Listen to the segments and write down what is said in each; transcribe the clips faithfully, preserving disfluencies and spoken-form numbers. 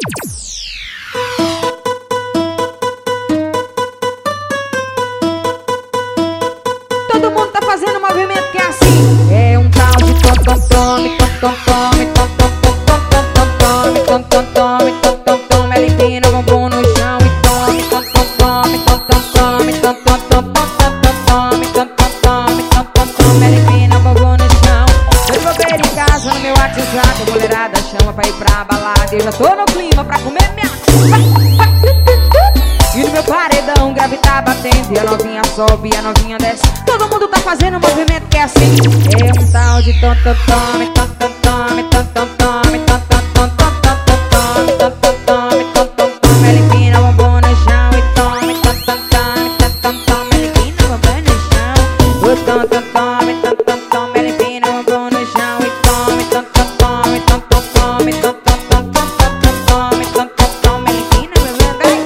Todo mundo tá fazendo um movimento que é assim. É um tal de tom tom tome, tom tom tome, tom tom tom tom tom tom tome, tom tom tome, tom tom tome. Ela empina o bumbum no chão e tome, tom tom tome, tom tom tome, tom tom tom tom tom tome, tom tom tome, tom tom tome. Ela empina o bumbum no chão. Eu vou ver em casa no meu WhatsApp, a mulherada chama pra ir pra balada. Eu já tô no clima pra comer minha. E no meu paredão o grave tá batendo, e a novinha sobe e a novinha desce. Todo mundo tá fazendo um movimento que é assim. É um tal de tom tom tome, tom tom tome, tom tom tome, tom tom tom tom tom tome, tom tom tome, tom tom tome. Ela empina o bumbum no chão e tome, tom tom tome, tom tom tome. Ela empina o bumbum no chão, o tom tom tome, tom tom tome. Ela empina o bumbum no chão e tome, tom tom tome, tom tom tome, tom tom tom tom tom tome, tom tom tome. Ela empina o bumbum.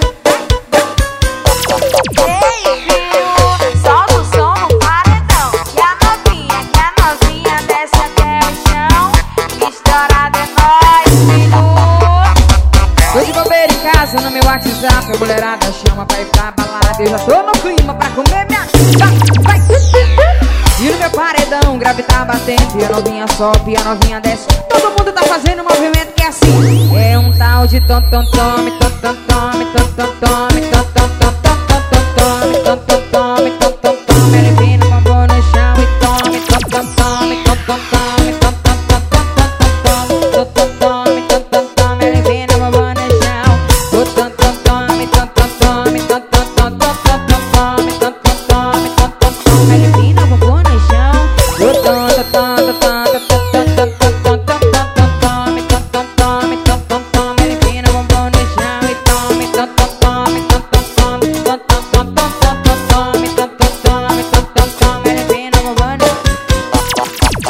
Solta o som no paredão. E a novinha, que a novinha desce até o chão. Estourada é nóis, filho. Tô de bobeira em casa no meu WhatsApp, a mulherada chama pra ir pra balada. Eu já tô no clima pra comer minha. Vai, vai. E no meu paredão o grave tá batendo, e a novinha sobe e a novinha desce. Todo mundo tá fazendo um movimento que é assim. É um tal de tom tom tome, tom tom tome, tom tom tome, tom tom tom tom tom tome, tom tom tome, tom tom tome. Ela empina o bumbum no chão e tome, tom tom tome, tom tom tome, tom tom tom tom tom tom tome, tom tom tome. Ela empina o bumbum no chão, o tom tom tome, tom tom tome, tom tom tom tom tom tome, tom tom tome, tom tom tome. Ela empina o bumbum no chão, o tom tom tom tom tom tom tom tome, tom tom tome, tom tom tome. Ela empina o bumbum no chão e tome, tom tom tome, tom tom tome, tom tom tom tom tom tome, tom tom tome, tom tom tome. Ela empina o bumbum no.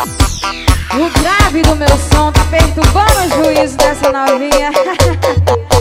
O grave do meu som tá perturbando o juízo dessa novinha.